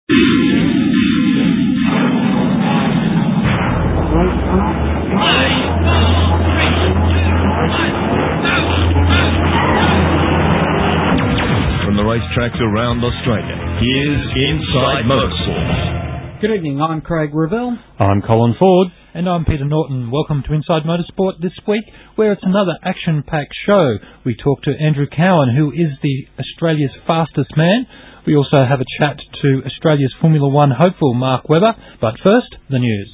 From the racetracks around Australia, here's Inside Motorsport. Good evening, I'm Craig Revell. I'm Colin Ford. And I'm Peter Norton. Welcome to Inside Motorsport this week, where it's another action-packed show. We talk to Andrew Cowan, who is Australia's fastest man. We also have a chat to Australia's Formula One hopeful, Mark Webber. But first, the news.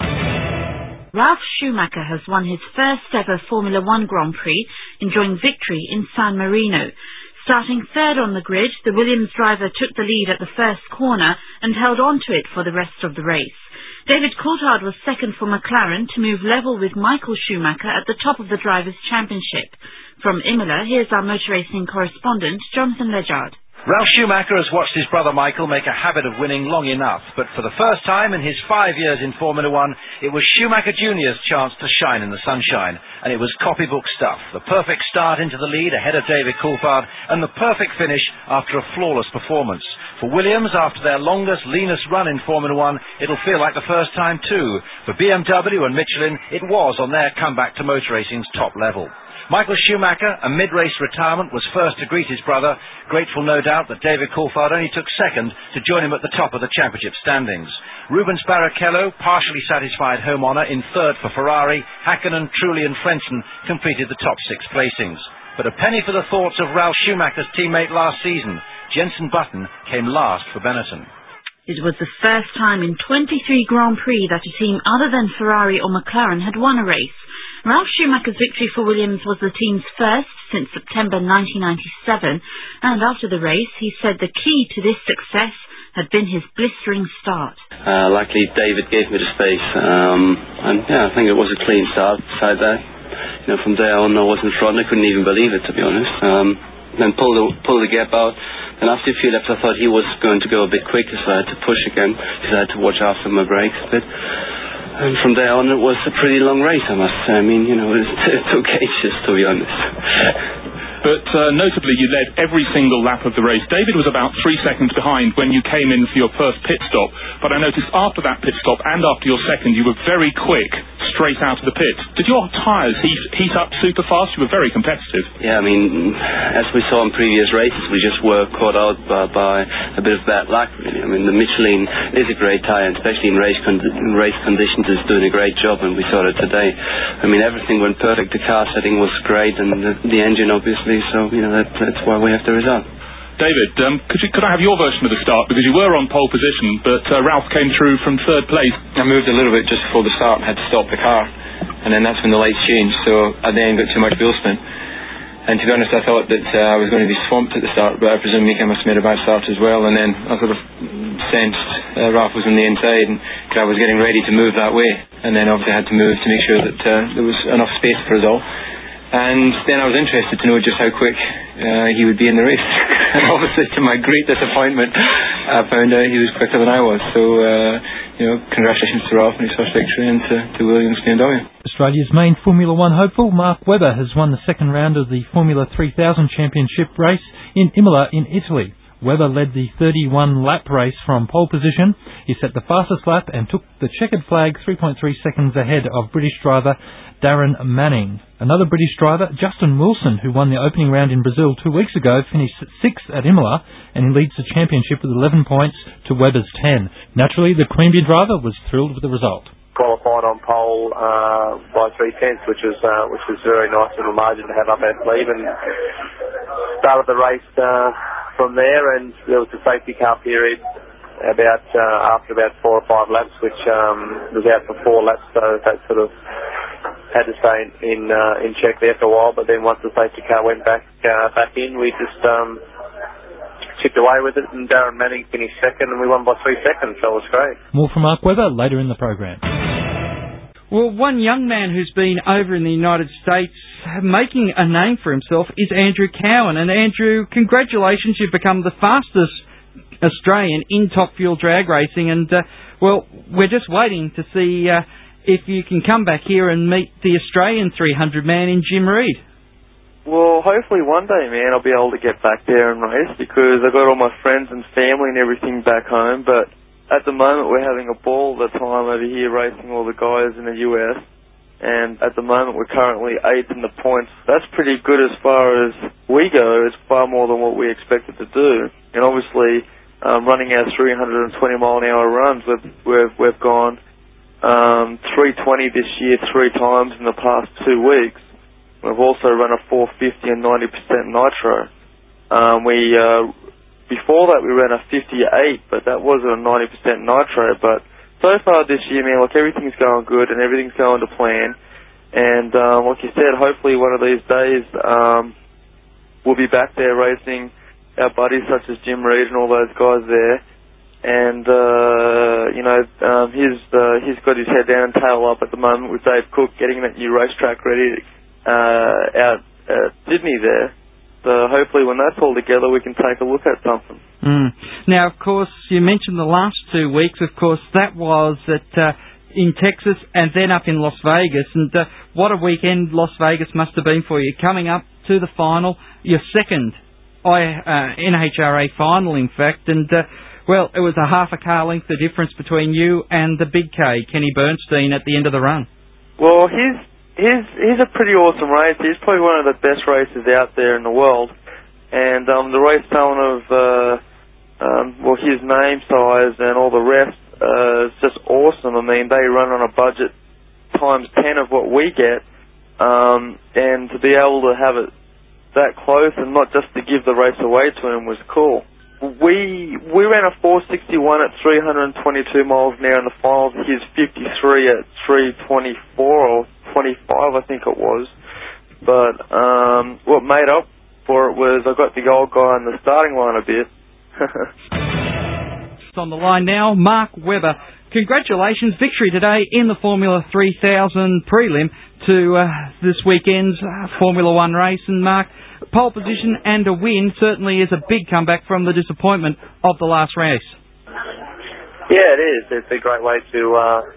Ralf Schumacher has won his first ever Formula One Grand Prix, enjoying victory in San Marino. Starting third on the grid, the Williams driver took the lead at the first corner and held on to it for the rest of the race. David Coulthard was second for McLaren to move level with Michael Schumacher at the top of the Drivers' Championship. From Imola, here's our motor racing correspondent, Jonathan Ledyard. Ralf Schumacher has watched his brother Michael make a habit of winning long enough, but for the first time in his 5 years in Formula One, it was Schumacher Jr.'s chance to shine in the sunshine, and it was copybook stuff. The perfect start into the lead ahead of David Coulthard, and the perfect finish after a flawless performance. For Williams, after their longest, leanest run in Formula One, it'll feel like the first time too. For BMW and Michelin, it was on their comeback to motor racing's top level. Michael Schumacher, a mid-race retirement, was first to greet his brother, grateful no doubt that David Coulthard only took second to join him at the top of the championship standings. Rubens Barrichello, partially satisfied home honour in third for Ferrari. Hakkinen, Trulli and Frentzen completed the top six placings. But a penny for the thoughts of Ralf Schumacher's teammate last season. Jenson Button came last for Benetton. It was the first time in 23 Grand Prix that a team other than Ferrari or McLaren had won a race. Ralf Schumacher's victory for Williams was the team's first since September 1997, and after the race he said the key to this success had been his blistering start. Luckily David gave me the space, and I think it was a clean start beside that. From there on I was in front, I couldn't even believe it, to be honest. Then pulled the gap out. And after a few laps I thought he was going to go a bit quicker, so I had to push again because I had to watch after my brakes a bit. And from there on it was a pretty long race, I must say. It took ages, to be honest. But notably, you led every single lap of the race. David was about 3 seconds behind when you came in for your first pit stop. But I noticed after that pit stop and after your second, you were very quick straight out of the pits. Did your tyres heat up super fast? You were very competitive. Yeah, as we saw in previous races, we just were caught out by a bit of bad luck, really. The Michelin is a great tyre, and especially in race conditions, is doing a great job, and we saw it today. Everything went perfect. The car setting was great, and the engine, obviously. So, that's why we have the result. David, could I have your version of the start? Because you were on pole position, but Ralf came through from third place. I moved a little bit just before the start and had to stop the car. And then that's when the lights changed, so I then got too much wheel spin. And to be honest, I thought that I was going to be swamped at the start, but I presume Mika must have made a bad start as well. And then I sort of sensed Ralf was on the inside, and I was getting ready to move that way. And then obviously I had to move to make sure that there was enough space for us all. And then I was interested to know just how quick he would be in the race. And obviously, to my great disappointment, I found out he was quicker than I was. So, congratulations to Ralf on his first victory, and to Williams BMW. Australia's main Formula One hopeful, Mark Webber, has won the second round of the Formula 3000 Championship race in Imola in Italy. Webber led the 31-lap race from pole position. He set the fastest lap and took the checkered flag 3.3 seconds ahead of British driver Darren Manning. Another British driver, Justin Wilson, who won the opening round in Brazil 2 weeks ago, finished 6th at Imola, and he leads the championship with 11 points to Webber's 10. Naturally, the Queanbeyan driver was thrilled with the result. Qualified on pole by 3/10, which was very nice little margin to have up our sleeve, and started the race from there. And there was a safety car period after about 4 or 5 laps, which was out for 4 laps, so that sort of had to stay in check there for a while. But then once the safety car went back in, we just chipped away with it, and Darren Manning finished second, and we won by 3 seconds, so it was great. More from Mark Webber later in the program. Well, one young man who's been over in the United States making a name for himself is Andrew Cowan. And Andrew, congratulations, you've become the fastest Australian in Top Fuel drag racing, and we're just waiting to see if you can come back here and meet the Australian 300 man in Jim Reed. Well, hopefully one day, man, I'll be able to get back there and race because I've got all my friends and family and everything back home. But at the moment, we're having a ball all the time over here racing all the guys in the US. And at the moment, we're currently 8th in the points. That's pretty good as far as we go. It's far more than what we expected to do. And obviously, running our 320-mile-an-hour runs, we've gone 320 this year 3 times in the past 2 weeks. We've also run a 450 and 90% nitro. Before that we ran a 58, but that wasn't a 90% nitro. But so far this year, man, look, everything's going good and everything's going to plan. And like you said, hopefully one of these days we'll be back there racing our buddies such as Jim Reed and all those guys there. And he's got his head down and tail up at the moment with Dave Cook getting that new racetrack ready out at Sydney there. So hopefully when that's all together we can take a look at something. Now, of course, you mentioned the last 2 weeks. Of course, that was in Texas and then up in Las Vegas. And what a weekend Las Vegas must have been for you. Coming up to the final, your second NHRA final, in fact. And, well, it was a half a car length the difference between you and the big K, Kenny Bernstein, at the end of the run. Well, he's a pretty awesome racer. He's probably one of the best racers out there in the world. And the race telling of his name size and all the rest is just awesome. I mean, they run on a budget times 10 of what we get, and to be able to have it that close and not just to give the race away to him was cool. We ran a 461 at 322 miles an hour in the finals. He's 53 at 324 or 25, I think it was. But what made up for it was I got the old guy in the starting line a bit. On the line now, Mark Webber. Congratulations, victory today in the Formula 3000 prelim to this weekend's Formula 1 race. And Mark, pole position and a win certainly is a big comeback from the disappointment of the last race. Yeah, it is. It's a great way to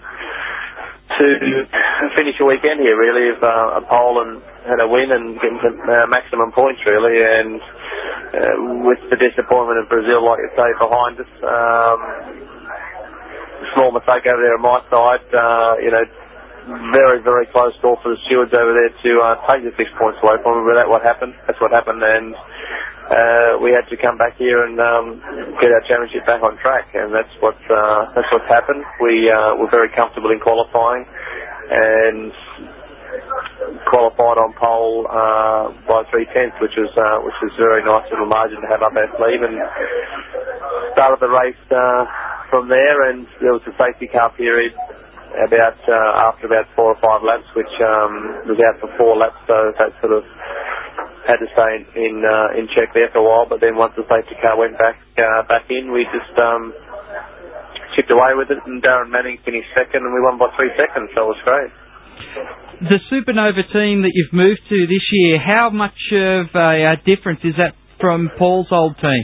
finish a weekend here, really, of a pole and had a win and getting to maximum points, really. And with the disappointment of Brazil, like you say, behind us, small mistake over there on my side. Very, very close call for the stewards over there to take the 6 points away from them. But that's what happened. And we had to come back here and get our championship back on track, and that's what's happened. We were very comfortable in qualifying and qualified on pole by 3/10, which was very nice little margin to have up our sleeve, and started the race from there. And there was a safety car period after about 4 or 5 laps, which was out for 4 laps, so that sort of had to stay in check there for a while. But then once the safety car went back in, we just chipped away with it, and Darren Manning finished second, and we won by 3 seconds, so it was great. The Supernova team that you've moved to this year, how much of a difference is that from Paul's old team?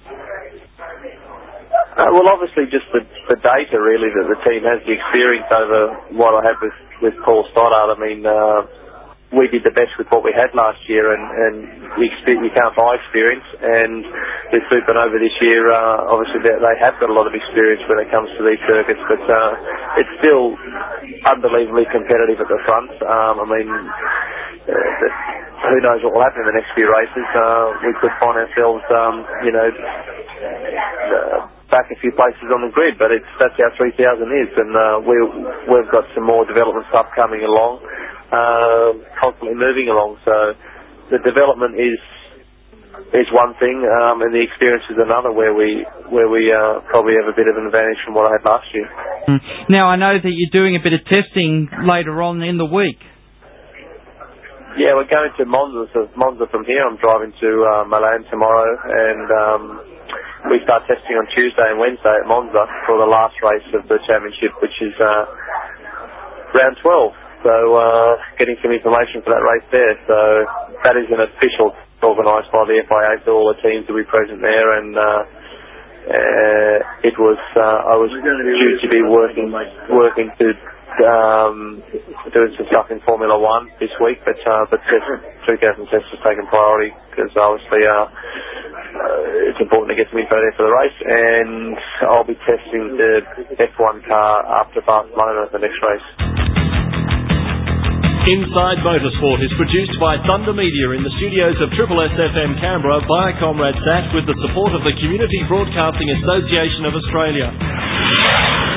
Well, obviously just the data, really, that the team has, the experience over what I had with Paul Stoddart. I mean, we did the best with what we had last year, and you can't buy experience. And with Supernova this year, obviously they have got a lot of experience when it comes to these circuits, but it's still unbelievably competitive at the front. I mean, who knows what will happen in the next few races. We could find ourselves, back a few places on the grid, but that's how 3000 is, and we've got some more development stuff coming along, constantly moving along. So the development is one thing, and the experience is another, where we probably have a bit of an advantage from what I had last year. Now I know that you're doing a bit of testing later on in the week. Yeah, we're going to Monza. So Monza from here, I'm driving to Milan tomorrow, and we start testing on Tuesday and Wednesday at Monza for the last race of the championship, which is round 12. So getting some information for that race there. So that is an official organised by the FIA, so all the teams will be present there. And I was due to be working to doing some stuff in Formula 1 this week, but 2000 test has taken priority because obviously it's important to get some info there for the race, and I'll be testing the F1 car after Barcelona at the next race. Inside Motorsport is produced by Thunder Media in the studios of Triple SFM Canberra via Comrade Sat with the support of the Community Broadcasting Association of Australia.